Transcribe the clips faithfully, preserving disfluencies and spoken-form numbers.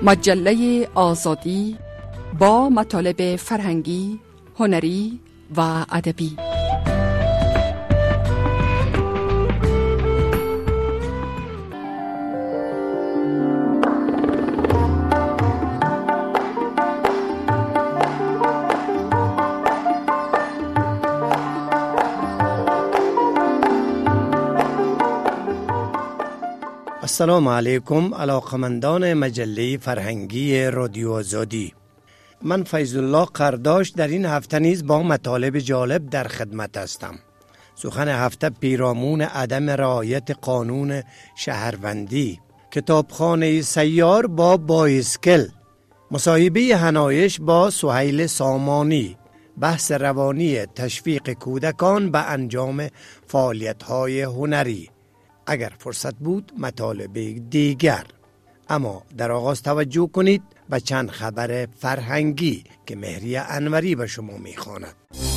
مجله آزادی با مطالب فرهنگی، هنری و ادبی. السلام علیکم علاقمندان مجله فرهنگی رادیو آزادی. من فیض الله قرداش در این هفته نیز با مطالب جالب در خدمت هستم. سخن هفته پیرامون عدم رعایت قانون شهروندی، کتابخانه سیار با بایسکل، مصاحبه حنایش با سهیل سامانی، بحث روانی تشویق کودکان به انجام فعالیت‌های هنری. اگر فرصت بود مطالب دیگر، اما در آغاز توجه کنید به چند خبر فرهنگی که مهری انوری به شما میخواند.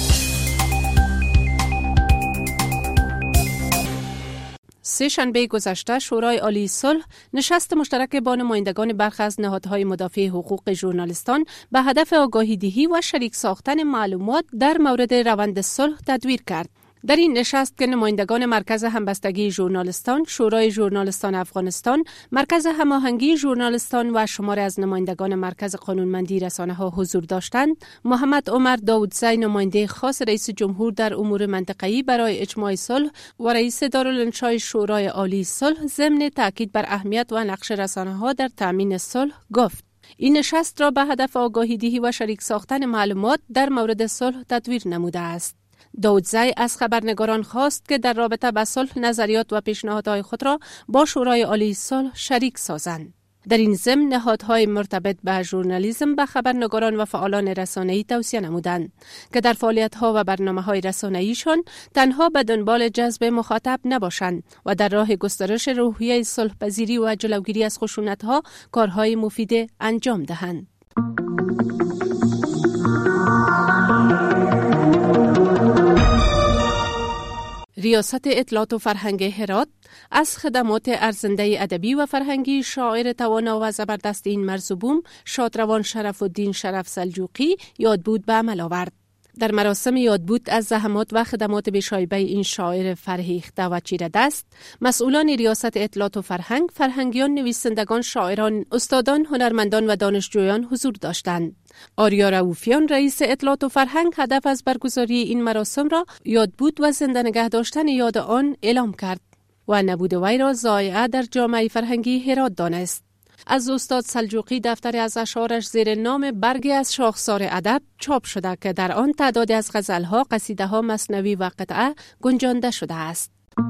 سه شنبه گذشته شورای عالی صلح نشست مشترک با نمایندگان برخی از نهادهای مدافع حقوق ژورنالیستان به هدف آگاهی دهی و شریک ساختن معلومات در مورد روند صلح تدویر کرد. در این نشست که نمایندگان مرکز همبستگی ژورنالیستان، شورای ژورنالیستان افغانستان، مرکز هماهنگی ژورنالیستان و شماری از نمایندگان مرکز قانونمندی رسانه‌ها حضور داشتند، محمد عمر داودزی نماینده خاص رئیس جمهور در امور منطقه‌ای برای اجماع صلح و رئیس دارالانشای شورای عالی صلح ضمن تاکید بر اهمیت و نقش رسانه‌ها در تامین صلح گفت: این نشست را به هدف آگاهی دهی و شریک ساختن معلومات در مورد صلح تدویر نموده است. داودزی از خبرنگاران خواست که در رابطه با صلح نظریات و پیشنهادهای خود را با شورای عالی صلح شریک سازند. در این ضمن نهادهای مرتبط به ژورنالیسم به خبرنگاران و فعالان رسانه‌ای توصیه نمودند که در فعالیت‌ها و برنامه‌های رسانه‌ایشان تنها به دنبال جذب مخاطب نباشند و در راه گسترش روحیه صلح‌پذیری و جلوگیری از خشونت‌ها کارهای مفید انجام دهند. ریاست اطلاعات و فرهنگ هرات از خدمات ارزنده ادبی و فرهنگی شاعر توانا و زبردست این مرزبوم شادروان شرف الدین شرف سلجوقی یادبود به عمل آورد. در مراسم یادبود از زحمات و خدمات بی‌شایبه این شاعر فرهیخته و چیره دست، مسئولان ریاست اطلاعات و فرهنگ، فرهنگیان، نویسندگان، شاعران، استادان، هنرمندان و دانشجویان حضور داشتند. آریا رؤوفیان رئیس اطلاعات و فرهنگ هدف از برگزاری این مراسم را یادبود و زنده نگه داشتن یاد آن اعلام کرد و نبود وی را ضایعه در جامعه فرهنگی هرات دانست. از استاد سلجوقی دفتری از اشعارش زیر نام برگی از شاخسار ادب چاپ شده که در آن تعدادی از غزلها، قصیده‌ها، مثنوی و قطعه گنجانده شده است.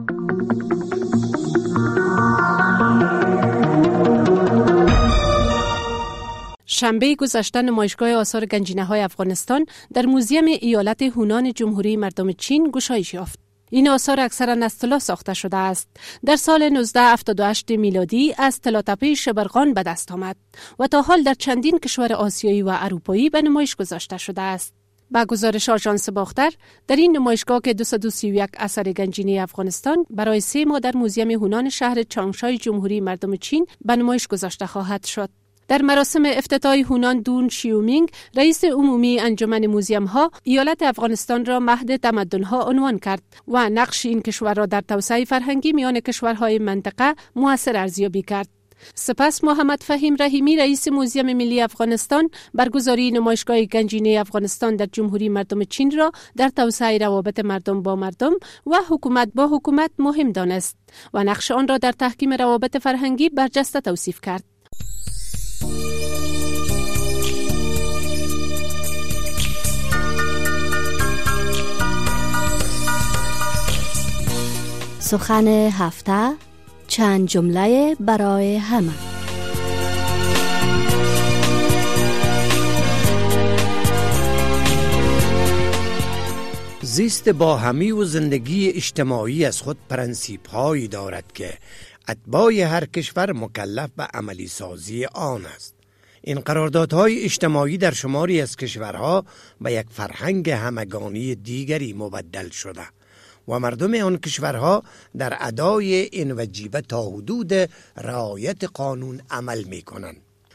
شنبه گذشته نمایشگاه آثار گنجینه‌های افغانستان در موزیم ایالت هونان جمهوری مردم چین گشایش یافت. این آثار اکثرا از طلا ساخته شده است. در سال نوزده هفتاد و هشت میلادی از طلاتپه شبرغان به دست آمد و تا حال در چندین کشور آسیایی و اروپایی به نمایش گذاشته شده است. با گزارش آژانس باختر، در این نمایشگاه که دویست و سی و یک اثر گنجینه افغانستان برای سه ماه در موزیم هونان شهر چانگشای جمهوری مردم چین به نمایش گذاشته خواهد شد. در مراسم افتتاح هونان دون شیومینگ، رئیس عمومی انجمن موزیم ها ایالت افغانستان را مهد تمدن ها عنوان کرد و نقش این کشور را در توسعه فرهنگی میان کشورهای منطقه مؤثر ارزیابی کرد. سپس محمد فهیم رحیمی رئیس موزیم ملی افغانستان برگزاری نمایشگاه گنجینه افغانستان در جمهوری مردم چین را در توسعه روابط مردم با مردم و حکومت با حکومت مهم دانست و نقش آن را در تحکیم روابط فرهنگی برجسته توصیف کرد. سخن هفته، چند جمله برای همه. زیست باهمی و زندگی اجتماعی از خود پرنسیپ هایی دارد که اتباع هر کشور مکلف به عملی سازی آن است. این قراردادهای اجتماعی در شماری از کشورها به یک فرهنگ همگانی دیگری مبدل شده و مردم آن کشورها در ادای این وجیبه تا حدود رعایت قانون عمل می کنند.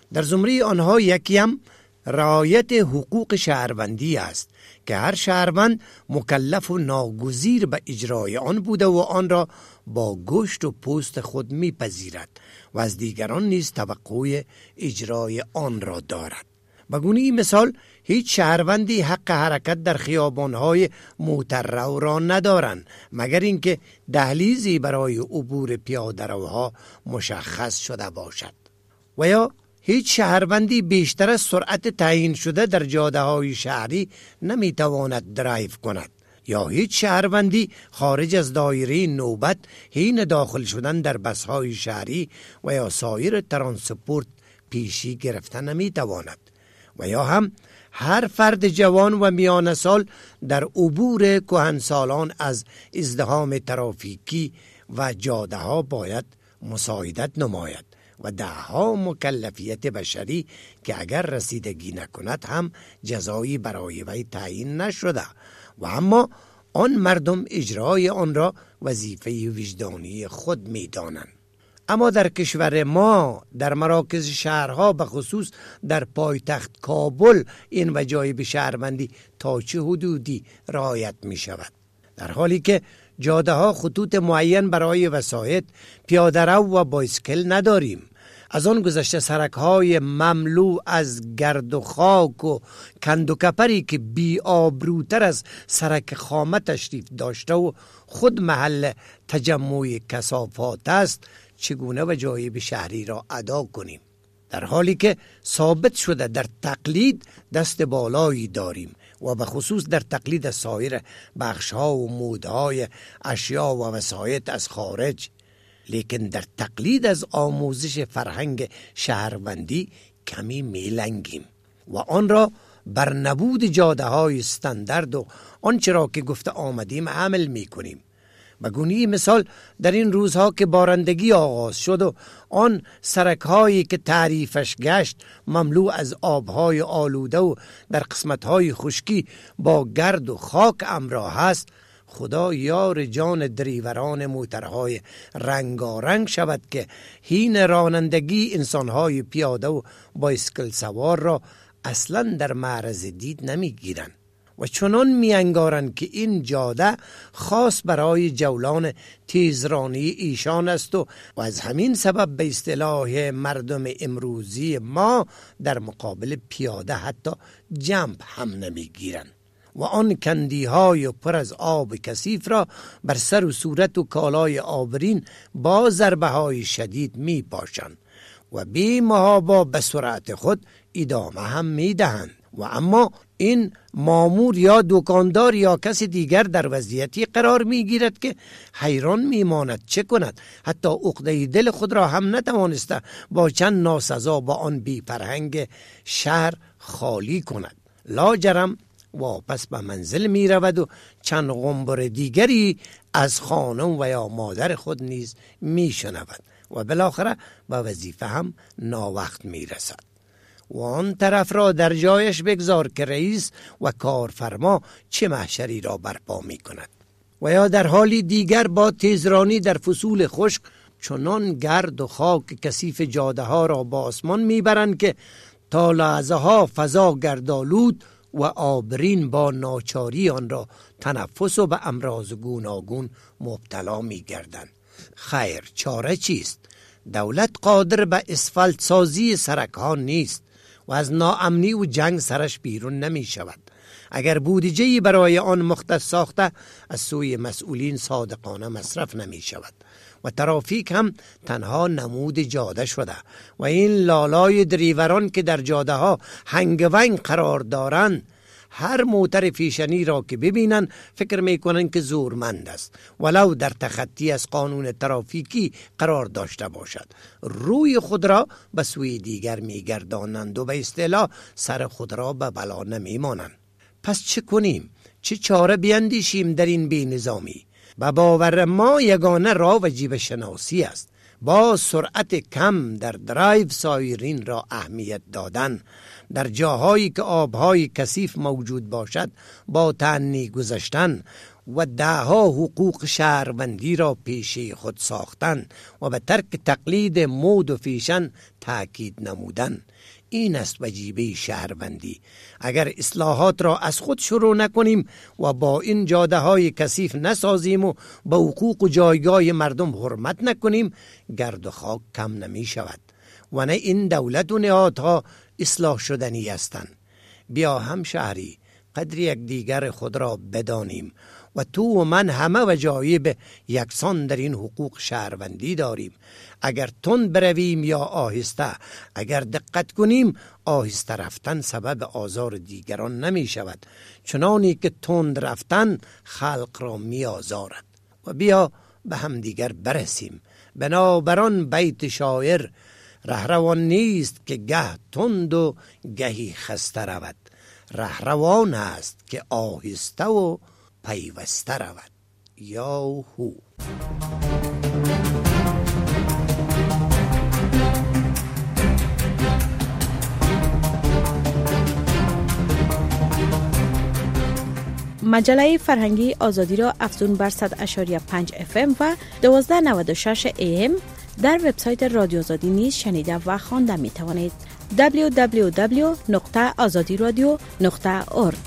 در زمره آنها یکی هم رعایت حقوق شهروندی است که هر شهروند مکلف و ناگزیر به اجرای آن بوده و آن را با گوشت و پوست خود میپذیرد و از دیگران نیز توقع اجرای آن را دارد. به گونه مثال هیچ شهروندی حق حرکت در خیابان‌های مترو را ندارند مگر اینکه دهلیزی برای عبور پیاده‌روها مشخص شده باشد، و یا هیچ شهروندی بیشتر از سرعت تعیین شده در جاده‌های شهری نمیتواند درایو کند، یا هیچ شهروندی خارج از دایره نوبت حین داخل شدن در بس‌های شهری و یا سایر ترانسپورت پیشی گرفتن نمیتواند، و یا هم هر فرد جوان و میان سال در عبور کهنسالان از ازدحام ترافیکی و جاده ها باید مساعدت نماید و دهها مکلفیت بشری که اگر رسیدگی نکند هم جزایی برای وی تعیین نشده و اما آن مردم اجرای آن را وظیفه وجدانی خود می دانند. اما در کشور ما در مراکز شهرها به خصوص در پایتخت کابل این وجایب شهروندی تا چه حدودی رعایت می شود؟ در حالی که جاده ها خطوط معین برای وسایط، پیاده‌رو و بایسکل نداریم. از آن گذشته سرک های مملو از گرد و خاک و کند و کپری که بی آبروتر از سرک خامه تشریف داشته و خود محل تجمع کثافات است، چگونه وجایب شهری را ادا کنیم؟ در حالی که ثابت شده در تقلید دست بالایی داریم و به خصوص در تقلید سایر بخش‌ها و مودهای اشیا و وسایط از خارج، لیکن در تقلید از آموزش فرهنگ شهروندی کمی میلنگیم و آن را بر نبود جاده های استاندارد و آنچه را که گفته آمدیم عمل می کنیم. به گونه مثال در این روزها که بارندگی آغاز شد و آن سرک هایی که تعریفش گشت مملو از آبهای آلوده و در قسمت های خشکی با گرد و خاک امراه است، خدا یار جان دریوران موترهای رنگارنگ شود که حین رانندگی انسانهای پیاده و بایسکل سوار را اصلا در معرض دید نمی گیرند و چنان می انگارند که این جاده خاص برای جولان تیزرانی ایشان است و, و از همین سبب به اصطلاح مردم امروزی ما در مقابل پیاده حتی جنب هم نمی گیرند و آن کندیهای پر از آب کثیف را بر سر و صورت و کالای آبرین با ضربه های شدید می پاشند و بی محابا به سرعت خود ادامه هم می دهند. و اما این مامور یا دکاندار یا کسی دیگر در وضعیتی قرار می گیرد که حیران می ماند چه کند، حتی عقده دل خود را هم نتوانسته با چند ناسزا با آن بی فرهنگ شهر خالی کند. لاجرم واپس به منزل می رود و چند غنبر دیگری از خانم و یا مادر خود نیز می شنود و بالاخره به وظیفه هم ناوقت می رسد. و آن طرف را در جایش بگذار که رئیس و کارفرما چه محشری را برپا می کند. و یا در حالی دیگر با تیزرانی در فصول خشک چنان گرد و خاک کثیف جاده ها را با آسمان می برند که تا لحظه ها فضا گردآلود و آبرین با ناچاری آن را تنفس و به امراض گوناگون مبتلا می گردند. خیر، چاره چیست؟ دولت قادر به اسفالت سازی سرک ها نیست و از ناامنی و جنگ سرش بیرون نمی شود. اگر بودجه‌ای برای آن مختص ساخته از سوی مسئولین صادقانه مصرف نمی شود و ترافیک هم تنها نمود جاده شده و این لالای دریوران که در جاده ها هنگ ونگ قرار دارند هر موتر پیشنی را که ببینن فکر میکنن که زورمند است ولو در تخطی از قانون ترافیکی قرار داشته باشد. روی خود را به سوی دیگر میگردانند و به اصطلاح سر خود را به بلا نمیمانند. پس چه کنیم؟ چه چاره بیندیشیم در این بی نظامی؟ به باور ما یگانه راه وجیب شناسی است. با سرعت کم در درایو سایرین را اهمیت دادن، در جاهایی که آبهای کثیف موجود باشد با تأنی گذشتن و دهها حقوق شهروندی را پیشی خود ساختن و به ترک تقلید مود و فیشن تأکید نمودن. این است وجیبه شهروندی. اگر اصلاحات را از خود شروع نکنیم و با این جاده های کثیف نسازیم و با حقوق و جایگاه مردم حرمت نکنیم، گرد و خاک کم نمی شود و نه این دولت و نهادها اصلاح شدنی هستند. بیا هم شهری قدر یک دیگر خود را بدانیم و تو و من همه وجایب یکسان در این حقوق شهروندی داریم. اگر تند برویم یا آهسته، اگر دقت کنیم، آهسته رفتن سبب آزار دیگران نمی شود، چنانی که تند رفتن خلق را می آزارد. و بیا به هم دیگر برسیم. بنابران بیت شاعر، رهروان نیست که گه تند و گهی خسته رود، رهروان است که آهسته و پیوسته رود. یا هو. مجله فرهنگی آزادی را افزون بر صد اشاری پنج اف ام و دوازده نود و شش ای ام در وبسایت رادیو آزادی نیز شنیده و خوانده می توانید. دبلیو دبلیو دبلیو نقطه آزادی رادیو نقطه اورگ.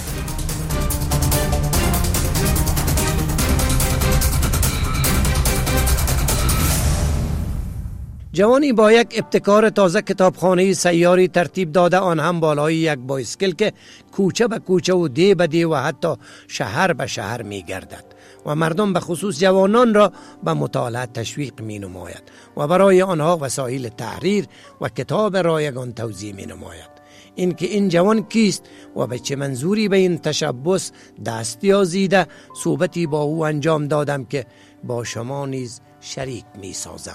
جوانی با یک ابتکار تازه کتابخانه سیاری ترتیب داده، آن هم بالای یک بایسکل که کوچه به کوچه و دی به دی و حتی شهر به شهر می گردد و مردم به خصوص جوانان را به مطالعه تشویق می نماید و برای آنها وسایل تحریر و کتاب رایگان توزیع می نماید. این که این جوان کیست و به چه منظوری به این تشبس دست یازیده، صحبتی با او انجام دادم که با شما نیز شریک می سازم.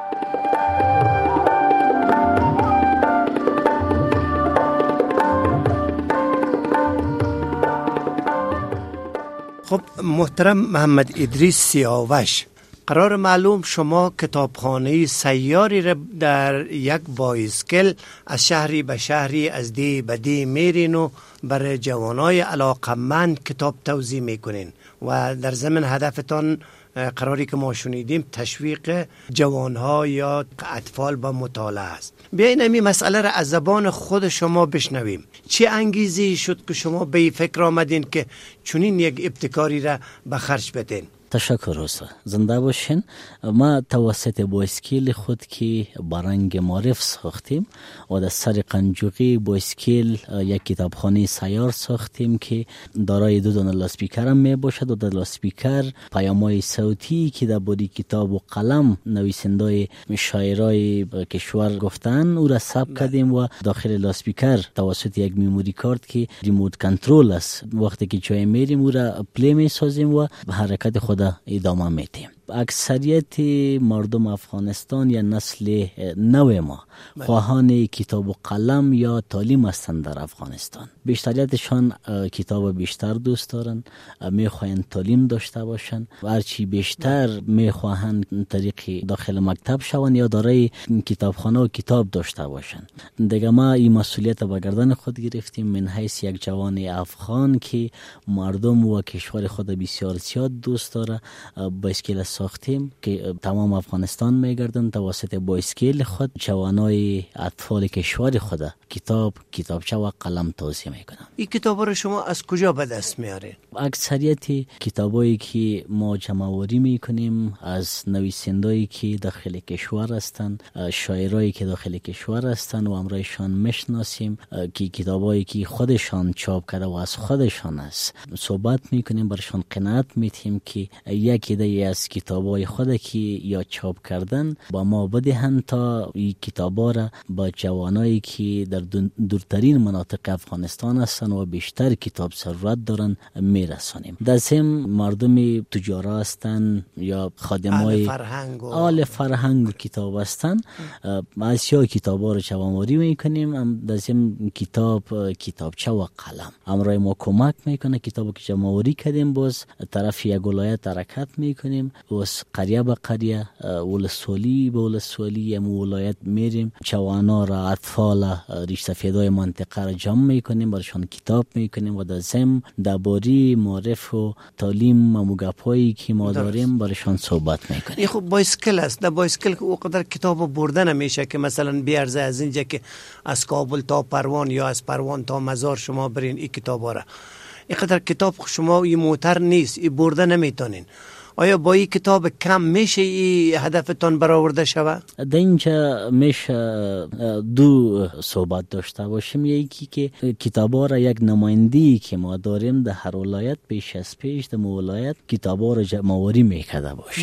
خب محترم محمد ادریس سیاوش، قرار معلوم شما کتابخانه سیاری را در یک بایسکل از شهری به شهری، از دی به دی میرین و برای جوانای علاقمند کتاب توزیع میکنین و در ضمن هدفتان قراری که ما شنیدیم تشویق جوانها یا اطفال با مطالعه است. بیاین این مسئله را از زبان خود شما بشنویم. چه انگیزی شد که شما به این فکر آمدین که چنین یک ابتکاری را به خرج بدین؟ تشکر اوسا، زنده باشین. ما توسط بایسکل خود که برنگ معرف ساختیم و در سر قنجوقی بایسکل یک کتابخانه سیار ساختیم که دارای دو دانه لاسپیکر هم می باشد و در لاسپیکر پیام‌های صوتی که در بودی کتاب و قلم نویسندای شاعرای کشور گفتن او را ثبت کردیم و داخل لاسپیکر توسط یک میموری کارت که ریموت کنترل است، وقتی که چای میریم او را پلی می سازیم و حرکت خود ادامه میدیم. اکثریت مردم افغانستان یا نسل نو ما خواهان کتاب و قلم یا تعلیم هستند. در افغانستان بیشتریتشان کتاب بیشتر دوست دارن، میخواهند تعلیم داشته باشند و هرچی بیشتر میخواهند طریق داخل مکتب شوند یا دارای کتابخانه و کتاب داشته باشند. دیگه ما این مسئولیت به گردن خود گرفتیم من حیث یک جوان افغان که مردم و کشور خود بسیار زیاد دوست داره. بایسکل ساختیم که تمام افغانستان میگردن توسط بایسکل خود جوانای اطفال کشور خود کتاب، کتابچه و قلم توزیع میکنن. این کتابا رو شما از کجا به دست میارین؟ اکثریت کتابایی که ما جمع آوری میکنیم از نویسندایی که داخل کشور هستند، شاعرایی که داخل کشور هستند و امرایشان میشناسیم که کتابایی که خودشان چاپ کرده و از خودشان است صحبت میکنیم، برشان قناعت میتیم که یک ایده از کتابای خود که یا چاپ کردن با ما بدهند تا این کتابا را با جوانایی که در دورترین مناطق افغانستان هستند و بیشتر کتاب ضرورت دارن میرسانیم. در ضمن مردم تجار هستند یا خادمای فرهنگ و آل فرهنگ و کتاب هستند، از یا کتابا رو جمع‌آوری میکنیم. در ضمن کتاب، کتابچه و قلم امرای ما کمک میکنه. کتابو که جمع‌آوری کردیم باز طرف یک ولایت حرکت میکنیم و وس قریه به قریه، ولسوالی به ولسوالی ام ولایت میریم، جوانا را، اطفال، ریش سفیدای منطقه را جمع میکنیم، برشان کتاب میکنیم و در ضمن درباره معرف و تعلیم و گپایی که ما داریم برشان صحبت میکنیم. این خب بایسکل است، در بایسکل که اوقدر کتاب برده نمیشه که مثلا بیارزه از اینجا که از کابل تا پروان یا از پروان تا مزار شما برین این کتابا را. اینقدر کتاب شما این موتر نیست، این برده نمیتونین. آیا با این کتاب کم میشه این هدفتان برآورده شود؟ در اینجا میشه دو صحبت داشته باشیم. یکی که کتابا را یک نمایندی که ما داریم در هر ولایت پیش از پیش در ولایت کتابا را جمع‌آوری میکرده باشه.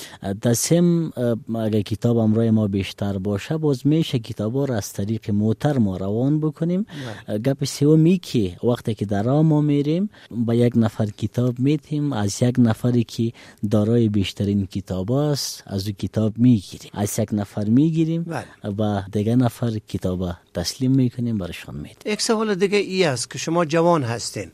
در سم اگر کتاب امرای ما بیشتر باشه باز میشه کتابا را از طریق موتر ما روان بکنیم. گپ سومی که وقتی که در راه ما میریم با یک نفر کتاب میتیم، از یک نفری که دارای بیشترین کتاب است از او کتاب میگیریم، از یک نفر میگیریم و دیگه نفر کتاب تسلیم میکنیم برشان میدیم. یک سوال دیگه ای است که شما جوان هستین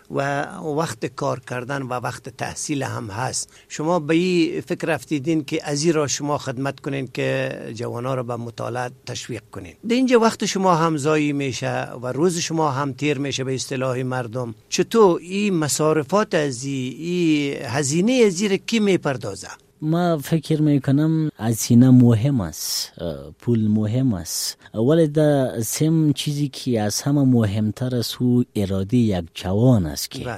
و وقت کار کردن و وقت تحصیل هم هست، شما به این فکر رفتیدین که از این را شما خدمت کنین که جوانا را به مطالعه تشویق کنین. در اینجا وقت شما هم ضایع میشه و روز شما هم تیر میشه به اصطلاح مردم. چطور این مصارفات از این هزینه از این کی میپردازه؟ ما فکر میکنم هزینه مهم است، پول مهم است، ولی در سم چیزی که از همه مهمتر است او اراده یک جوان است که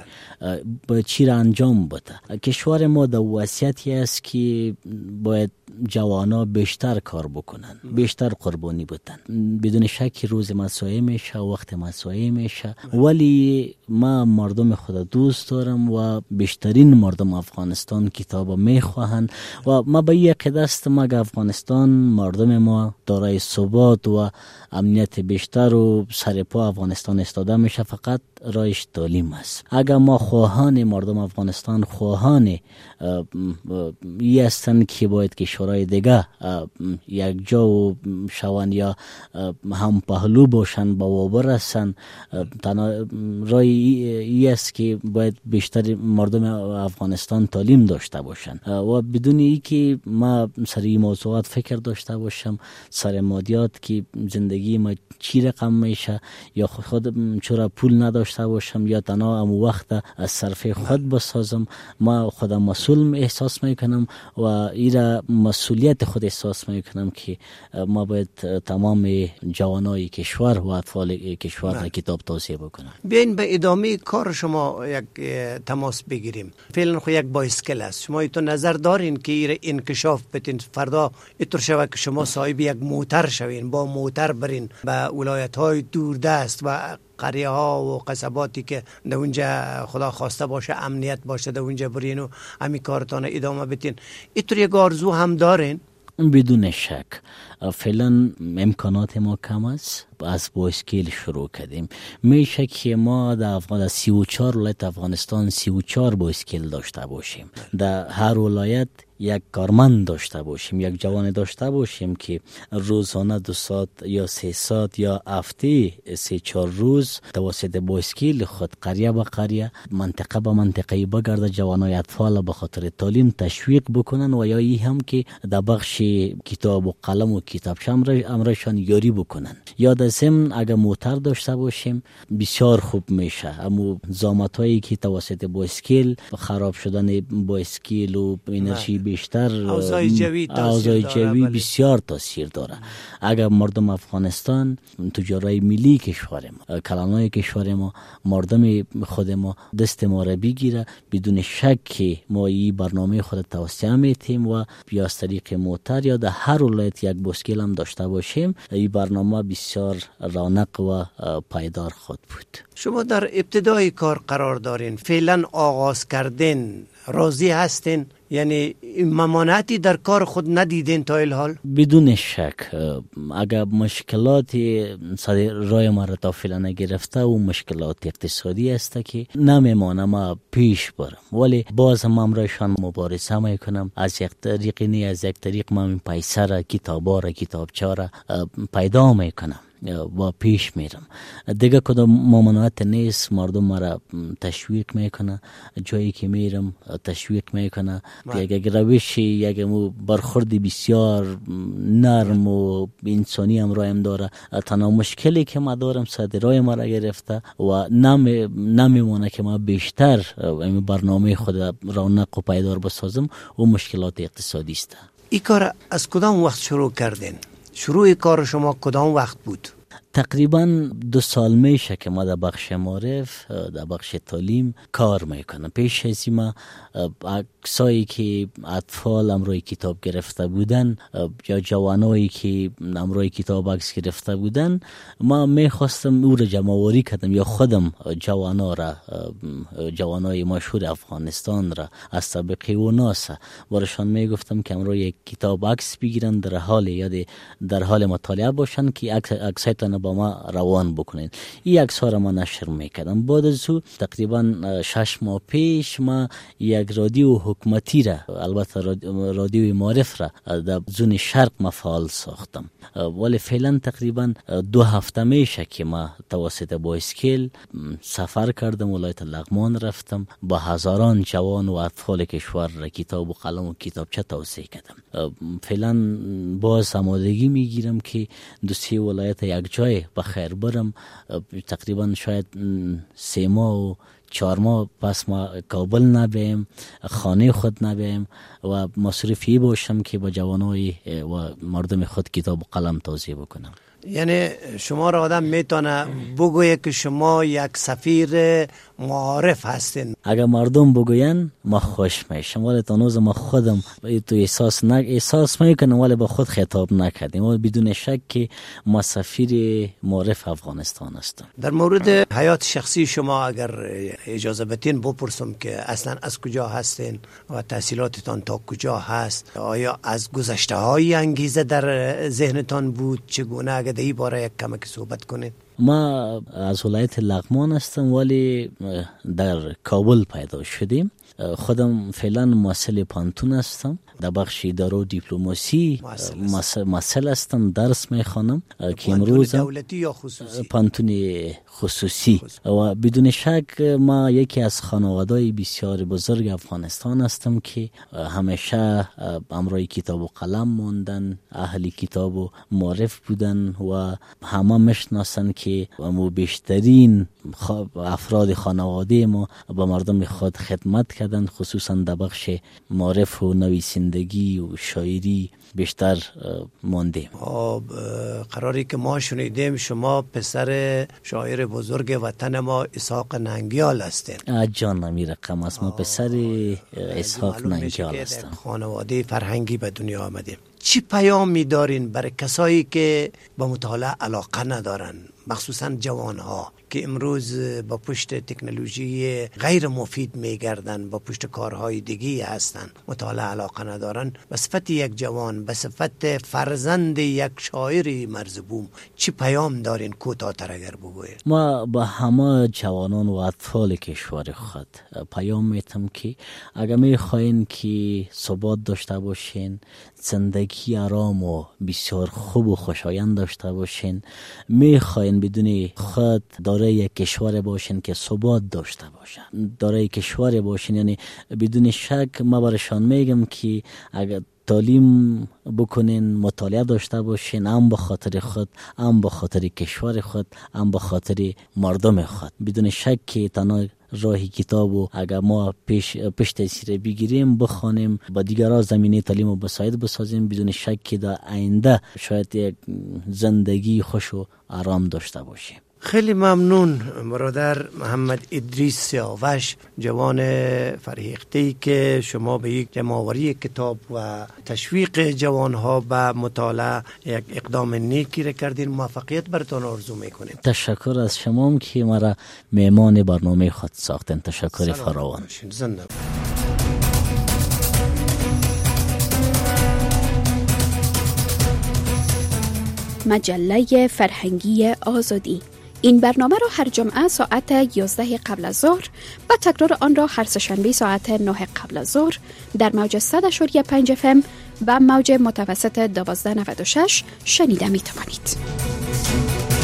با چی را انجام بده. کشور ما در وضعیتی است که باید جوانا بیشتر کار بکنن، بیشتر قربانی بدن. بدون شک روز مسائل میشه، وقت مسائل میشه، ولی ما مردم خود دوست دارم و بیشترین مردم افغانستان کتاب میخواهند و ما به یک قدست ما که افغانستان مردم ما دارای ثبات و امنیت بیشتر و سرپا افغانستان استاده میشه فقط رایش تعلیم است. اگر ما خواهان مردم افغانستان خواهان ای هستند که باید کشورهای دیگه یک جا شوان یا هم پهلو باشن با وابر هستن، تنها رای ای است که باید بیشتر مردم افغانستان تعلیم داشته باشن و بدون ای که ما سر این موضوعات فکر داشته باشم، سر مادیات که زندگی ما چی رقم میشه یا خود چرا پول نداشته باشم یا تنها ام وقت از صرف خود بسازم، ما خودم مسئول احساس میکنم و ایرا مسئولیت خود احساس میکنم که ما باید تمام جوانای کشور و اطفال کشور را کتاب توصیه بکنم. بیاین به ادامه کار شما یک تماس بگیریم. فعلا خو یک بایسکل است، شما ایتون نظر دارین که ایره انکشاف بتین فردا ایطور شود که شما صاحب یک موتر شوین، با موتر برین به ولایت های دوردست و قریه ها و قصباتی که در اونجا خدا خواسته باشه امنیت باشه در اونجا برین و همین کارتان ادامه بتین. ایطور یک آرزو هم دارین؟ بدون شک. فعلا امکانات ما کم است، از بایسکل شروع کردیم. میشه که ما در افغانستان سی و چهار ولایت افغانستان سی و چهار بایسکل داشته باشیم، در هر ولایت یک کارمند داشته باشیم، یک جوان داشته باشیم که روزانه دو ساعت یا سه ساعت یا هفته سه چهار روز توسط بایسکل خود قریه به قریه منطقه به منطقه بگرده جوانای اطفال به خاطر تعلیم تشویق بکنن و یا ای هم که در بخش کتاب و قلم و کتابچه امرشان یاری بکنن. یا در ضمن اگر موتر داشته باشیم بسیار خوب میشه. اما زامت هایی که توسط بایسکل خراب شدن بایسکل و انرژی بیشتر اوضاع جوی اوضاع جوی بسیار تاثیر داره. اگر مردم افغانستان تجارای ملی کشور ما کلانای کشور ما مردم خود ما دست ما را بگیره، بدون شک که ما این برنامه خود توسعه میتیم و یا از طریق موتر یا در هر ولایت یک بایسکل هم داشته باشیم این برنامه بسیار رونق و پایدار خود بود. شما در ابتدای کار قرار دارین، فعلا آغاز کردین، راضی هستین؟ یعنی ممانعتی در کار خود ندیدین تا الحال؟ بدون شک. اگر مشکلاتی سر رای ما را تا فعلا نگرفته و مشکلات اقتصادی است که نمیمانم ما پیش برم، ولی باز هم امرایشان مبارزه میکنم. از یک طریق نی از یک طریق من پیسه را کتابا را کتابچه را پیدا میکنم. و پیش میرم. دیگه کدام ممانعت نیست، مردم مرا تشویق میکنه، جایی که میرم تشویق میکنه. یک روش یک برخورد بسیار نرم و انسانی هم رایم داره. تنها مشکلی که ما دارم صدرای مرا گرفته و نمی نمیمونه که ما بیشتر این برنامه خود رونق و پایدار بسازم و مشکلات اقتصادی است. این کار از کدام وقت شروع کردین؟ شروع کار شما کدام وقت بود؟ تقریبا دو سال میشه که ما در بخش معرف، در بخش تعلیم کار میکنم. پیش از ما عکسایی که اطفال امروی کتاب گرفته بودن یا جوانایی که امروی کتاب عکس گرفته بودن، ما میخواستم او را جمع‌آوری کردم یا خودم جوانا را، جوانای مشهور افغانستان را از طبقه و ناسه برشان میگفتم که امروی یک کتاب عکس بگیرن، در حال یاد در حال مطالعه باشن که عکسایتان با ما روان بکنین. این عکس ها را ما نشر میکردم. بعد از او تقریبا شش ماه پیش ما یک رادیو حکومتی را، البته رادیو معرف را در زون شرق ما فعال ساختم، ولی فعلا تقریبا دو هفته میشه که ما توسط بایسکل سفر کردم، ولایت لغمان رفتم، با هزاران جوان و اطفال کشور را کتاب و قلم و کتابچه توزیع کردم. فعلا باز آمادگی میگیرم که دو سه ولایت یک جای بخیر برم. تقریبا شاید سه ماه و چهار ماه پس ما کابل نبیم، خانه خود نبیم و مصرفی باشم که با جوانای و مردم خود کتاب و قلم توزیع بکنم. یعنی شما را آدم میتونه بگویه که شما یک سفیر معارف هستین. اگر مردم بگوین ما خوش میشم، ولی تنوز ما خودم تو احساس نه احساس میکنم، ولی با خود خطاب نکردیم، ولی بدون شک که ما سفیر معارف افغانستان هستم. در مورد حیات شخصی شما اگر اجازه بدین بپرسم که اصلا از کجا هستین و تحصیلاتتان تا کجا هست؟ آیا از گذشته های انگیزه در ذهنتان بود؟ چگونه؟ اگر در این باره یک کمک صحبت کنید. ما از ولایت لغمان هستم ولی در کابل پیدا شدیم. خودم فعلا مسئول پانتون هستم، در بخش اداره و دیپلماسی مسئول هستم، درس میخوانم که امروز دولتی یا خصوصی؟ پانتون خصوصی. و بدون شک ما یکی از خانواده‌های بسیار بزرگ افغانستان هستم که همیشه امروی کتاب و قلم موندن، اهل کتاب و معرف بودن و همه میشناسن که ما بیشترین افراد خانواده ما با مردم خود خدمت کردن، خصوصا در بخش معرف و نویسندگی و شاعری بیشتر ماندیم. قراری که ما شنیدیم شما پسر شاعر بزرگ وطن ما اسحاق ننگیال هستین. جان نمی رقم است، ما پسر اسحاق ننگیال هستم. خانواده فرهنگی به دنیا آمدیم. چی پیامی دارین برای کسایی که به مطالعه علاقه ندارن، مخصوصا جوانها که امروز با پشت تکنولوژی غیر مفید میگردن، با پشت کارهای دیگی هستن، مطالعه علاقه ندارن؟ به صفت یک جوان، به صفت فرزند یک شاعر مرزبوم چی پیام دارین کوتاه‌تر اگر بگویید؟ ما با همه جوانان و اطفال کشور خود پیام میتم که اگر میخواین که ثبات داشته باشین، زندگی آرام و بسیار خوب و خوشایند داشته باشین، میخواین بدون خود دارای یک کشور باشین که ثبات داشته باشن، دارای کشور باشین، یعنی بدون شک ما برشان میگم که اگر تعلیم بکنین، مطالعه داشته باشین، هم به خاطر خود، هم به خاطر کشور خود، هم به خاطر مردم خود. بدون شک که تنها راهی کتاب و اگر ما پیش پشت سر بگیریم، بخوانیم، با دیگران زمینه تعلیم و بساید بسازیم، بدون شک که در آینده شاید یک زندگی خوش و آرام داشته باشیم. خیلی ممنون برادر محمد ادریس سیاوش، جوان فرهیخته‌ای که شما به یک جمع‌آوری کتاب و تشویق جوانها به مطالعه یک اقدام نیکی را کردین. موفقیت براتون آرزو میکنیم. تشکر از شما که مرا مهمان برنامه خود ساختن. تشکر فراوان. زنده مجله فرهنگی آزادی. این برنامه را هر جمعه ساعت یازده قبل از ظهر و تکرار آن را هر سه‌شنبه ساعت نه قبل از ظهر در موج صد و پنج اف ام و موج متوسط دوازده نود و شش شنیده می توانید.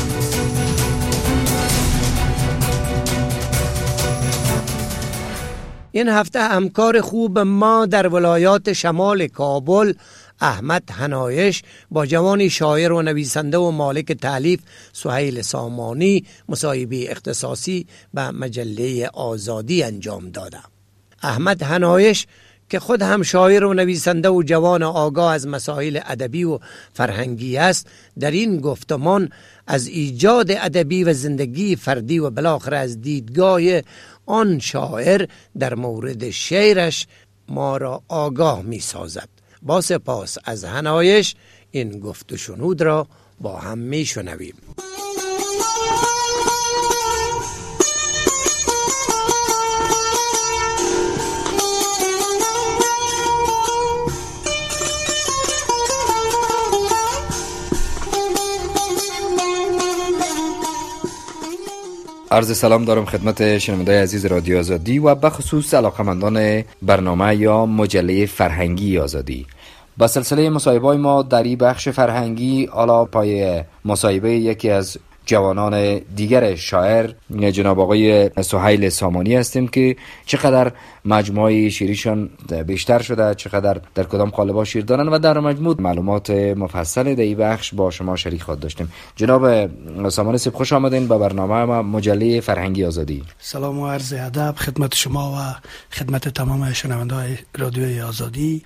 این هفته همکار خوب ما در ولایات شمال کابل احمد حنایش با جوانی شاعر و نویسنده و مالک تالیف سهیل سامانی مصاحبه اختصاصی به مجله آزادی انجام داده. احمد حنایش که خود هم شاعر و نویسنده و جوان آگاه از مسائل ادبی و فرهنگی است، در این گفتمان از ایجاد ادبی و زندگی فردی و بالاخره از دیدگاه آن شاعر در مورد شعرش ما را آگاه می سازد. با سپاس از حنایش این گفت و شنود را با هم می شنویم. عرض سلام دارم خدمت شنوندگان عزیز رادیو آزادی و به خصوص علاقمندان برنامه یا مجله فرهنگی آزادی. با سلسله مصاحبه‌های ما در این بخش فرهنگی حالا پای مصاحبه یکی از جوانان دیگر شاعر جناب آقای سهیل سامانی هستیم که چقدر مجموعه شعریشان بیشتر شده، چقدر در کدام قالب‌ها شعر دارن و در مجموع معلومات مفصل در این بخش با شما شریک خواهد داشتیم. جناب سامانی صاحب خوش آمدین به برنامه ما مجله فرهنگی آزادی. سلام و عرض ادب خدمت شما و خدمت تمام شنوندگان رادیوی آزادی.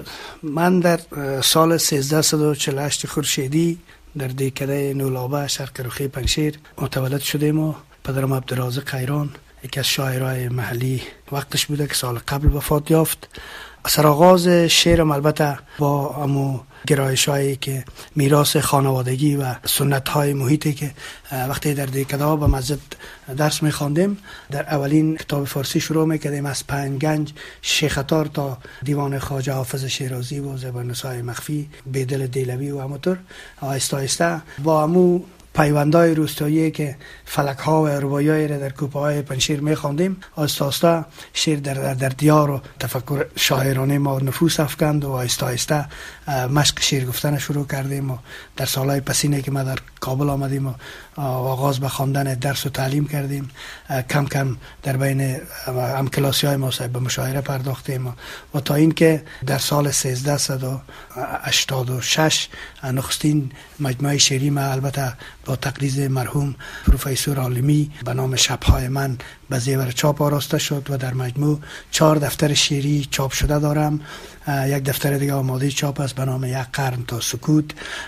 من در سال سیزده و چهل و هشت خورشیدی در دهکده نولابه شرق رخی پنجشیر متولد شدیم و پدرم عبدالرازق ایران یکی از شاعرای محلی وقتش بوده که سال قبل وفات یافت. سرآغاز شعرم البته با همو گرایش هایی که میراث خانوادگی و سنت های محیطی که وقتی در دهکده ها به مسجد درس میخواندیم در اولین کتاب فارسی شروع میکردیم از پنگنج شیختار تا دیوان خواجه حافظ شیرازی و زبان‌نسای مخفی بیدل دیلوی و همونطور آهسته آهسته با همو پیوندای روستایی که فلک ها و رباعیای را در کوپه های پنجشیر میخواندیم آهسته آهسته شعر در, در, در دیار و تفکر شاعرانه ما نفوس افکند و آهسته آهسته مشق شعر گفتن شروع کردیم و در سالهای پسینه که ما در کابل آمدیم و آغاز به خواندن درس و تعلیم کردیم. کم کم در بین هم کلاسی های ما به مشاعره پرداختیم و, و تا این که در سال سیزده و هشتاد و شش نخستین مجموعه شعری ما البته با تقریض مرحوم پروفسور عالمی به نام شب‌های من به زیور چاپ آراسته شد و در مجموع چهار دفتر شعری چاپ شده دارم. یک دفتر دیگه آماده چاپ است به نام یک قرن تا سکوت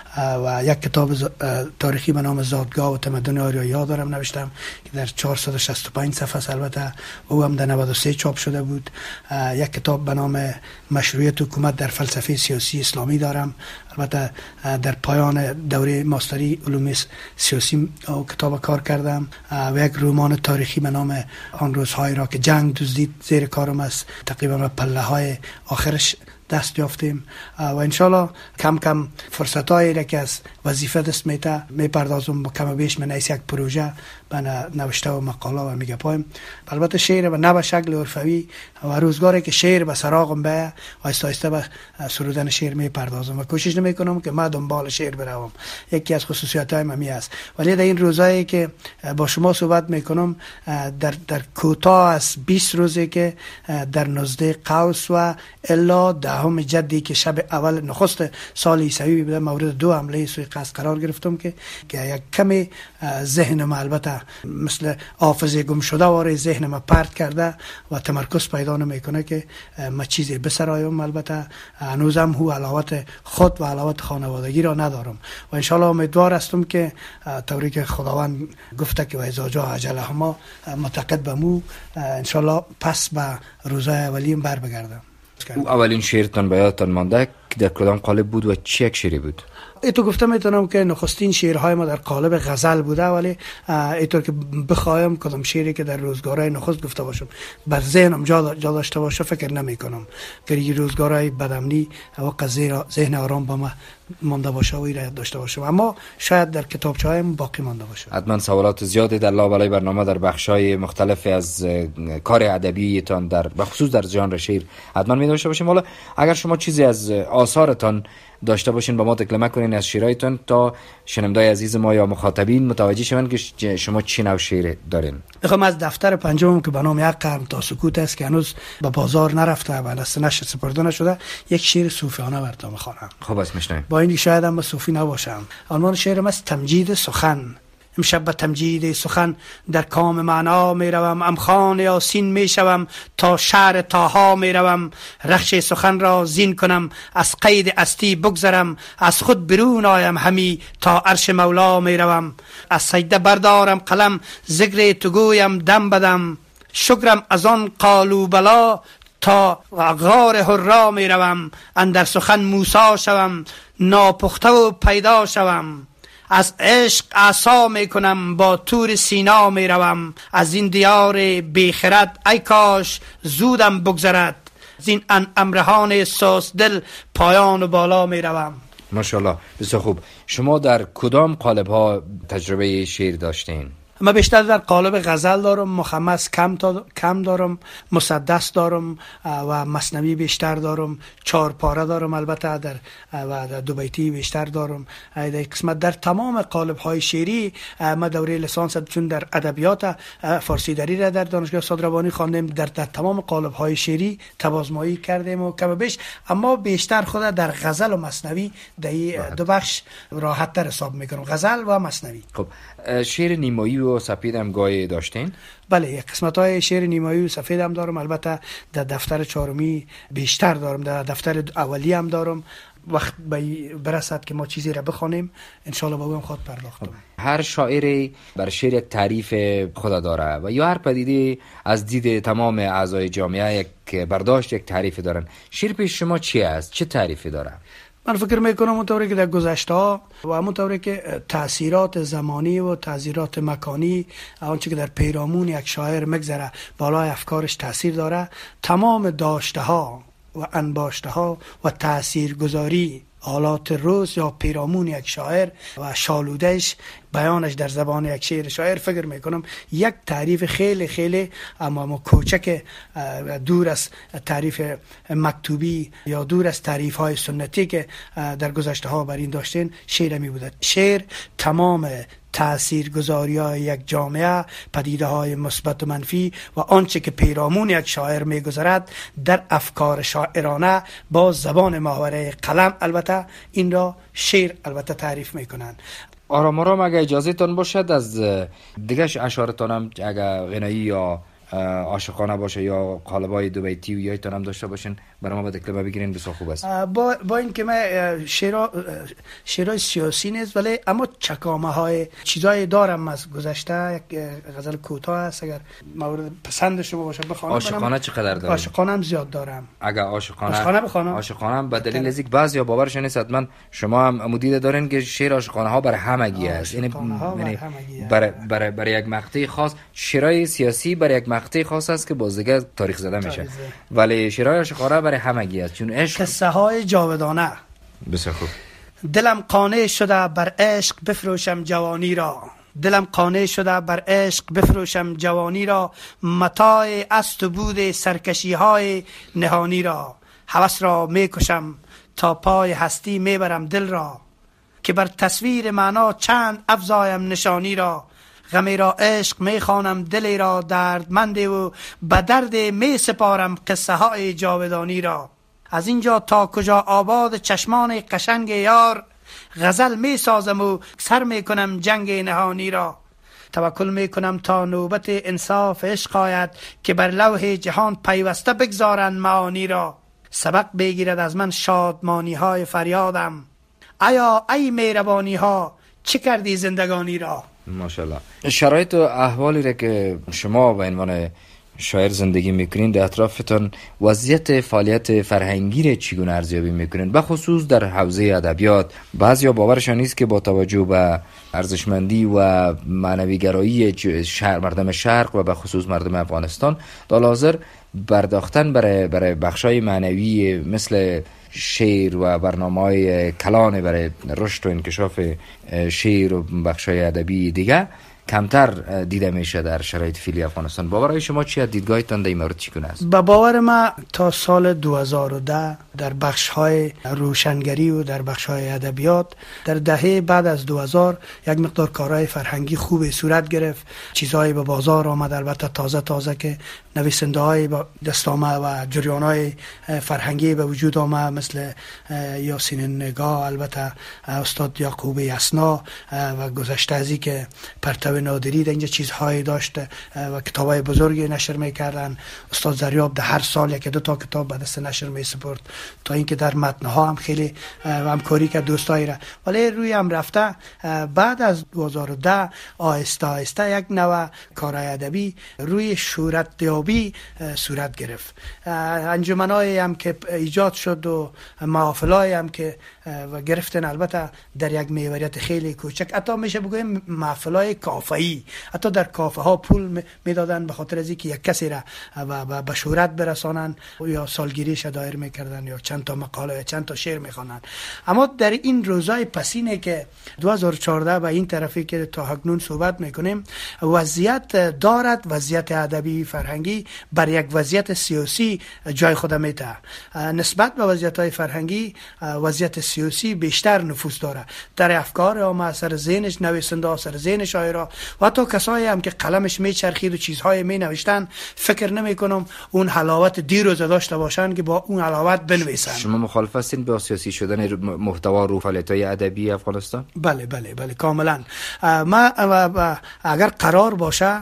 و یک کتاب تاریخی به نام زادگاه و تمدن آریایی دارم نوشتم که در چهارصد و شصت و پنج صفحه است البته او هم در نود و سه چاپ شده بود. یک کتاب به نام مشروعیت حکومت در فلسفه سیاسی اسلامی دارم البته در پایان دوره ماستری علوم سیاسی کتاب کار کردم و یک رمان تاریخی به نام آن روزهایی را که جنگ دزدید زیر کارم است تقریبا به پله های آخرش دست یافتیم و انشالله کم کم فرصت هایی را که از وظیفه دست میته میپردازم با کم و بیش من ایس یک پروژه به نوشته و مقاله و میگه پایم. البته شعر به نه به شکل عرفوی و روزگاری که شعر به سراغم به آهسته آهسته به سرودن شعر میپردازم و کوشش نمیکنم که من دنبال شعر بروم. یکی از خصوصیات های من است. ولی در این روزایی که با شما صحبت میکنم در در کوتاه از بیست روزی که در نزد قوس و الا دهم جدی که شب اول نخست سال عیسوی بوده مورد دو حمله سوی قصد قرار گرفتم که که یک کمی ذهنم البته مثل حافظه گم شده واره ذهنم پرت کرده و تمرکز پیدا نمیکنه که ما چیزی بسرایم. البته هنوزم هو علاوت خود و علاوت خانوادگی را ندارم و انشالله امیدوار هستم که طوری که خداوند گفته که و اذا جاء اجلهما معتقد به مو انشالله پس به روزای اولیم بر بگردم. اولین شعرتان به یادتان مانده که در کدام قالب بود و چه یک شعری بود؟ ایتو گفتم میتونم که نخستین شعرهای ما در قالب غزل بوده ولی ایطور که بخوایم کدام شعری که در روزگارهای نخست گفته باشم بر ذهنم جا جا داشته باشه فکر نمی کنم که این روزگارهای بدامنی و ذهن آرام با ما مانده باشه و ایراد داشته باشه اما شاید در کتابچه‌هایم باقی مانده باشه. حتما سوالات زیادی در لابلای برنامه در بخش‌های مختلف از کار ادبیتان در بخصوص در ژانر شعر حتما می داشته باشیم. حالا اگر شما چیزی از آثارتان داشته باشین با ما تکلمه کنین از شعرهایتان تا شنوندای عزیز ما یا مخاطبین متوجه شون که شما چی نوع شعر دارین. میخوام از دفتر پنجم که به نام یک قرن تا سکوت است که هنوز به بازار نرفته و دست نشر سپرده نشده یک شعر صوفیانه براتون میخوانم. خب از میشنویم. با این شاید هم صوفی نباشم. عنوان شعرم است تمجید سخن. امشب به تمجید سخن در کام معنا می روم، امخان یاسین می شوم تا شعر تاها می روم، رخش سخن را زین کنم از قید استی بگذرم، از خود برون آیم همی تا عرش مولا می روم، از سجده بردارم قلم ذکر تو گویم دم بدم، شکرم از آن قالو بلا تا غار حرا می روم، اندر سخن موسی شوم ناپخته و پیدا شوم، از عشق عصا می کنم با تور سینا می روم، از این دیار بیخرد ای کاش زودم بگذرد، از این امرهان سوس دل پایان و بالا می روم. ماشاءالله بسیار خوب. شما در کدام قالب ها تجربه شعر داشتین؟ من بیشتر در قالب غزل دارم، مخمس کم, تا کم دارم، مسدس دارم و مثنوی بیشتر دارم، چهار پاره دارم البته در و در دو بیتی بیشتر دارم. در قسمت در تمام قالب های شعری ما دوره لیسانس چون در ادبیات فارسی دری را در دانشگاه سادربانی خواندیم، در, در تمام قالب های شعری تبازمایی کردیم و کم بیش، اما بیشتر خود در غزل و مثنوی در دو بخش راحت تر حساب میکنم، غزل و مثنوی. خب شعر نیمایی و سفید هم گاهی داشتین؟ بله، قسمت های شعر نیمایی و سفید هم دارم، البته در دفتر چهارمی بیشتر دارم، در دفتر اولی هم دارم. وقت برسد که ما چیزی را بخوانیم انشالله با هم خود پرداختم. هر شاعری بر شعر یک تعریف خود داره و یا هر پدیده از دید تمام اعضای جامعه یک برداشت یک تعریف دارن. شعر پیش شما چی است؟ چه تعریفی داره؟ من فکر میکنم اونطوری که در گذشته ها و همونطوری که تأثیرات زمانی و تأثیرات مکانی آنچه که در پیرامون یک شاعر مگذره بالای افکارش تأثیر داره، تمام داشته ها و انباشته ها و تأثیرگذاری حالات روز یا پیرامون یک شاعر و شالودش بیانش در زبان یک شعر شاعر فکر میکنم یک تعریف خیلی خیلی اما کوچک دور از تعریف مکتوبی یا دور از تعریف های سنتی که در گذشته ها بر این داشتین شعر می بوده. شعر تمام تأثیرگذاری های یک جامعه، پدیده های مثبت و منفی و آنچه که پیرامون یک شاعر میگذرد در افکار شاعرانه با زبان محوره قلم البته این را شعر البته تعریف میکنند. آرام آرام اگه اجازه تان باشد از دیگه اشعارتان هم اگه غنایی یا عاشقانه باشه یا قالبای دو بیتی و یا ایتان هم داشته باشین برای ما با دکلمه بگیرین بسیار خوب است. با, با این که من شعر شعرهای سیاسی نیست ولی اما چکامه های چیزای دارم از گذشته. یک غزل کوتاه است اگر مورد پسند شما باشه بخوانم. عاشقانه چقدر دارم؟ عاشقانه هم زیاد دارم. اگر عاشقانه عاشقانه بخوانم عاشقانه هم به دلیل از اینکه بعضیا باورشون نیست حتما شما هم مدید دارین که شعر عاشقانه ها برای همگی است، یعنی برای برای برای یک مقطع خاص. شعرهای سیاسی برای یک مقطع خاص است که باز دیگه تاریخ زده میشه، ولی شعرهای عاشقانه برای همگی است چون عشق قصه های جاودانه. بسیار خوب. دلم قانع شده بر عشق بفروشم جوانی را، دلم قانع شده بر عشق بفروشم جوانی را، متاع است و بود سرکشی های نهانی را، هوس را میکشم تا پای هستی میبرم دل را، که بر تصویر معنا چند افزایم نشانی را، غمی را عشق میخوانم دلی را دردمند و به درد می سپارم قصه های جاودانی را، از اینجا تا کجا آباد چشمان قشنگ یار، غزل می سازم و سر می کنم جنگ نهانی را، توکل می کنم تا نوبت انصاف عشق آید، که بر لوح جهان پیوسته بگذارند معانی را، سبق بگیرد از من شادمانی های فریادم، ایا ای مهربانی ها چه کردی زندگانی را. ماشاءالله. شرایط و احوالی را که شما به عنوان شاعر زندگی میکنین در اطرافتون، وضعیت فعالیت فرهنگی را چگونه ارزیابی میکنین؟ به خصوص در حوزه ادبیات بعضیا باورشان نیست که با توجه به ارزشمندی و معنوی گرایی شهر مردم شرق و به خصوص مردم افغانستان در حاضر برداختن برای برای بخشای معنوی مثل شعر و برنامه‌های کلان برای رشد و انکشاف شعر و بخشای ادبی دیگه کمتر دیده میشه در شرایط فعلی افغانستان. باورهای شما چیه؟ دیدگاهتان در این مورد چگونه است؟ با باور ما تا سال دو هزار و ده در بخش های روشنگری و در بخش های ادبیات. در دهه بعد از دو هزار یک مقدار کارهای فرهنگی خوب صورت گرفت، چیزهایی به بازار آمد، البته تازه تازه که نویسنده های دست آمد و جریان های فرهنگی به وجود آمد، مثل یاسین نگاه، البته استاد یعقوب یسنا و گذشته ازی که پرتو نادری در اینجا چیزهایی داشت و کتابای بزرگی نشر میکردن. استاد زریاب در هر سال یک دو تا کتاب به دست نشر می سپرد، تا اینکه در متنها هم خیلی همکاری کرد دوستایی را. ولی روی هم رفته بعد از دو هزار و ده آهسته آهسته یک نوع کارهای ادبی روی شهرت یابی صورت گرفت. انجمنایی هم که ایجاد شد و محافلایی هم که و گرفتن، البته در یک محوریت خیلی کوچک، حتی میشه بگویم محفلای کافه‌ای، حتی در کافه ها پول میدادن به خاطر از اینکه یک کسی را و به شهرت برسانن یا سالگیریش دایر میکردن یا چند تا مقاله یا چند تا شعر میخوانن. اما در این روزای پسینه که دو هزار و چهارده به این طرفی که تا اکنون صحبت میکنیم، وضعیت دارد، وضعیت ادبی فرهنگی بر یک وضعیت سیاسی جای خود میده. نسبت به وضعیت های فرهنگی وضعیت سیاسی بیشتر نفوذ داره در افکار عامه، اثر ذهنش، نویسنده اثر ذهن شاعرها و حتی کسایی هم که قلمش میچرخید و چیزهای می نوشتن، فکر نمی کنم اون حلاوت دیروز داشته باشن که با اون حلاوت بنویسن. شما مخالف هستین با سیاسی شدن محتوا رو فعالیت‌های ادبی افغانستان؟ بله بله بله کاملا. ما اگر قرار باشه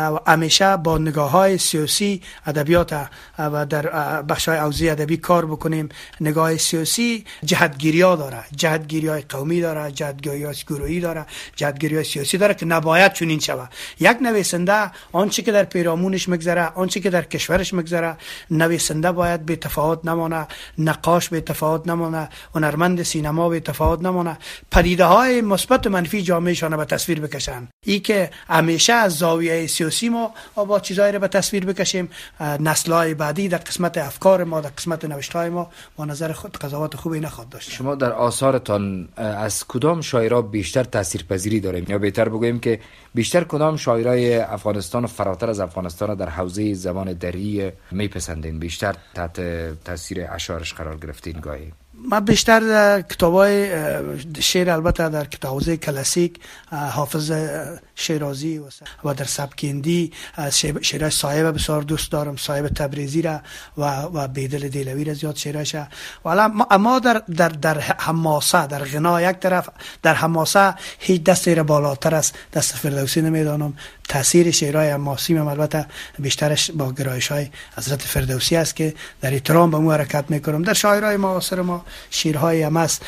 همیشه با نگاه‌های سیاسی ادبیات و در بخش‌های حوزه ادبی کار بکنیم. نگاه سیاسی جهتگیری‌ها داره، جهتگیری‌های قومی داره، جهتگیری‌های گروهی داره، جهتگیری‌های سیاسی داره که نباید چنین شود. یک نویسنده آنچه که در پیرامونش میگذره، آنچه که در کشورش میگذره، نویسنده باید به تفاوت نمانه، نقاش به تفاوت نمانه، هنرمند سینما به تفاوت نمانه، پدیده‌های مثبت و منفی جامعهشان به تصویر بکشن. این که همیشه از زاویه سیاسی ما با چیزایی رو به تصویر بکشیم، نسل‌های بعدی در قسمت افکار ما، در قسمت نوشته‌های ما با نظر خود قضاوت خوبی نخواهد داشت. شما در آثارتان از کدام شاعرها بیشتر تاثیرپذیری داریم، یا بهتر بگوییم که بیشتر کدام شاعرای افغانستان و فراتر از افغانستان در حوزه زبان دری میپسندین، بیشتر تحت تاثیر اشعارش قرار گرفتین گاهی؟ من بیشتر در کتابای شعر، البته در حوزه کلاسیک، حافظ شیرازی و در سبک هندی شعرهای صاحب بسیار دوست دارم، صاحب تبریزی را و و بیدل دیلوی را زیاد شعرهاش. والا اما در در در حماسه، در غنا یک طرف، در حماسه هیچ دستی را بالاتر از دست فردوسی نمیدانم. تاثیر شعرهای حماسی من البته بیشترش با گرایش‌های حضرت فردوسی است که در احترام به مو حرکت میکنم. در شاعرای معاصر ما شعرهای هم است،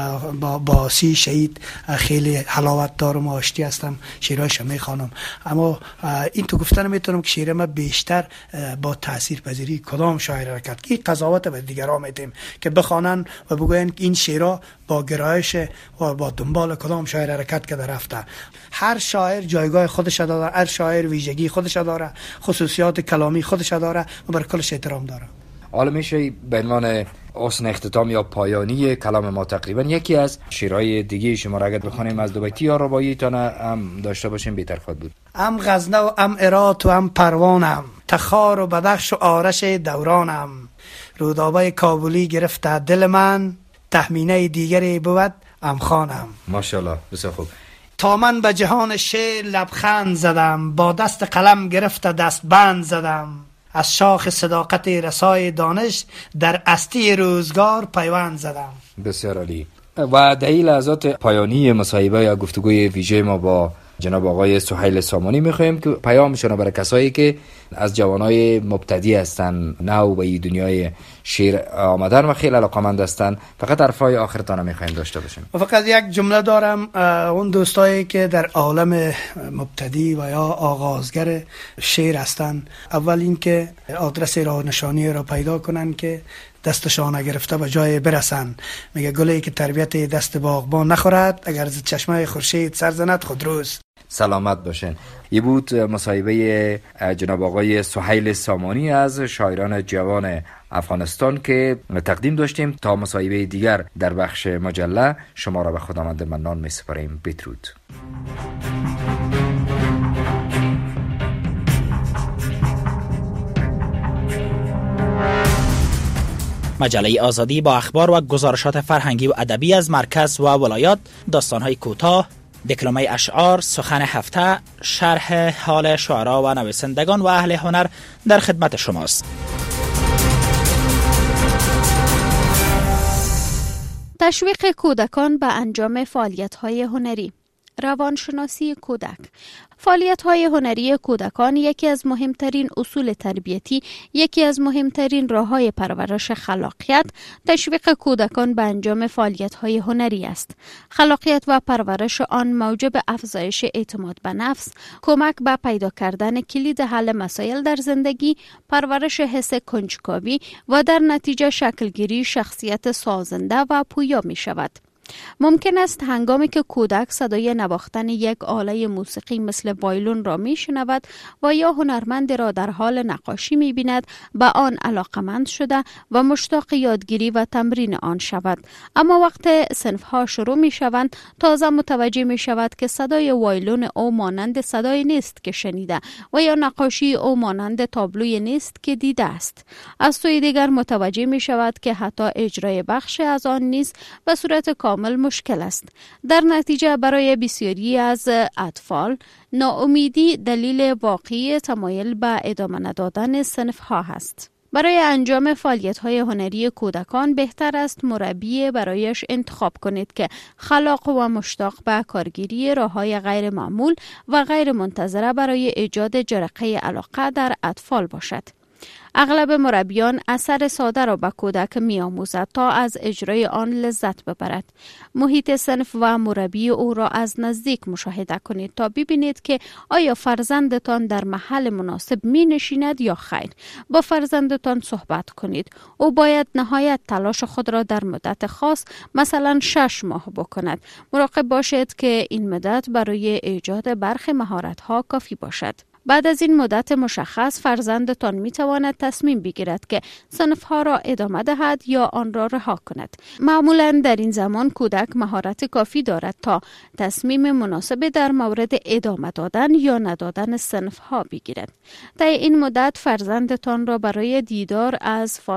با باسی شهید خیلی حلاوت دارم و آشتی هستم، شعرهایش میخوانم. اما این تو گفتن میتونم که شعر ما بیشتر با تاثیر پذیری کدام شاعر حرکت، این قضاوت به دیگران میدیم که بخوانن و بگوین این شعرها با گرایش و با دنبال کدام شاعر حرکت کرده رفته. هر شاعر جایگاه خودش داره، هر شاعر ویژگی خودش داره، خصوصیات کلامی خودش داره و بر کلش احترام داره. حالا میشه به عنوان حسن اختتام یا پایانی کلام ما تقریبا یکی از شعرهای دیگه شما را اگر بخونیم از دو بیتی یا رباعی تا هم داشته باشیم بهتر خواهد بود. ام غزنه و ام هرات و ام پروانم، تخار و بدخش و آرش دورانم، رودابه کابلی گرفته دل من، تخمینه دیگری بود ام خانم. ماشاءالله بسیار خوب. تا من به جهان شعر لبخند زدم، با دست قلم گرفته دست بند زدم، از شاخ صداقت رسای دانش در استی روزگار پیوند زدم. بسیار عالی. و در این لحظات پایانی مصاحبه یا گفتگوی ویژه ما با جناب آقای سهیل سامانی میخوایم که پیامشون برای کسایی که از جوانای مبتدی هستن، نو به این دنیای شعر آمدن و خیلی علاقمند هستن، فقط حرفای آخرتان میخوایم داشته باشیم. فقط یک جمله دارم، اون دوستایی که در عالم مبتدی و یا آغازگر شعر هستن، اول این که آدرس راه نشانی را پیدا کنن که دستشان گرفته به جای برسن. میگه گلی که تربیت دست باغبان نخورد، اگر از چشمه خورشید سر زند خودروست. سلامت باشین. یه بود مصاحبه جناب آقای سهیل سامانی از شاعران جوان افغانستان که تقدیم داشتیم. تا مصاحبه دیگر در بخش مجله شما را به خداوند منان می سپاریم. بدرود. مجله آزادی با اخبار و گزارشات فرهنگی و ادبی از مرکز و ولایات، داستان‌های کوتاه، دکلمه اشعار، سخن هفته، شرح حال شعرا و نویسندگان و اهل هنر در خدمت شماست. تشویق کودکان به انجام فعالیت‌های هنری. روانشناسی کودک. فعالیت‌های هنری کودکان یکی از مهمترین اصول تربیتی، یکی از مهمترین راه‌های پرورش خلاقیت، تشویق کودکان به انجام فعالیت‌های هنری است. خلاقیت و پرورش آن موجب افزایش اعتماد به نفس، کمک به پیدا کردن کلید حل مسائل در زندگی، پرورش حس کنجکاوی و در نتیجه شکلگیری شخصیت سازنده و پویا می‌شود. ممکن است هنگامی که کودک صدای نواختن یک آله موسیقی مثل وایلون را می شنود و یا هنرمند را در حال نقاشی می بیند به آن علاقمند شده و مشتاق یادگیری و تمرین آن شود. اما وقت صنفها شروع می شوند تازه متوجه می شود که صدای وایلون او مانند صدای نیست که شنیده و یا نقاشی او مانند تابلوی نیست که دیده است. از سوی دیگر متوجه می شود که حتی اجرای بخش از آن نیز به صورت کامل مشکل است. در نتیجه برای بسیاری از اطفال ناامیدی دلیل واقعی تمایل به ادامه ندادن صنف ها است. برای انجام فعالیت‌های هنری کودکان بهتر است مربی برایش انتخاب کنید که خلاق و مشتاق به کارگیری راه‌های غیر معمول و غیر منتظره برای ایجاد جرقه علاقه در اطفال باشد. اغلب مربیان اثر ساده را به کودک می آموزد تا از اجرای آن لذت ببرد. محیط صنف و مربی او را از نزدیک مشاهده کنید تا ببینید که آیا فرزندتان در محل مناسب می نشیند یا خیر. با فرزندتان صحبت کنید. او باید نهایت تلاش خود را در مدت خاص، مثلا شش ماه بکند. مراقب باشید که این مدت برای ایجاد برخی مهارت‌ها کافی باشد. بعد از این مدت مشخص فرزندتان می تواند تصمیم بگیرد که صنفها را ادامه دهد یا آن را رها کند. معمولا در این زمان کودک مهارت کافی دارد تا تصمیم مناسب در مورد ادامه دادن یا ندادن صنفها بگیرد. در این مدت فرزندتان را برای دیدار از